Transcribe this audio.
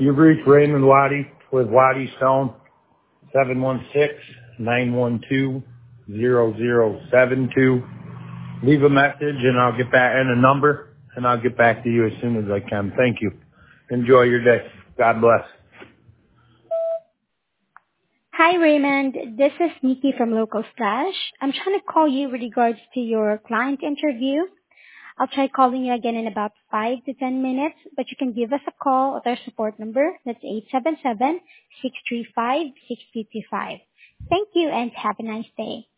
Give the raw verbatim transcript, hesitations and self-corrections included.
You've reached Raymond Waddy with Waddy Stone, seven one six, nine one two, zero zero seven two. Leave a message and I'll get back, and a number, and I'll get back to you as soon as I can. Thank you. Enjoy your day. God bless. Hi, Raymond. This is Nikki from Local Slash. I'm trying to call you with regards to your client interview. I'll try calling you again in about five to ten minutes, but you can give us a call at our support number. That's eight seven seven, six three five, six two two five. Thank you and have a nice day.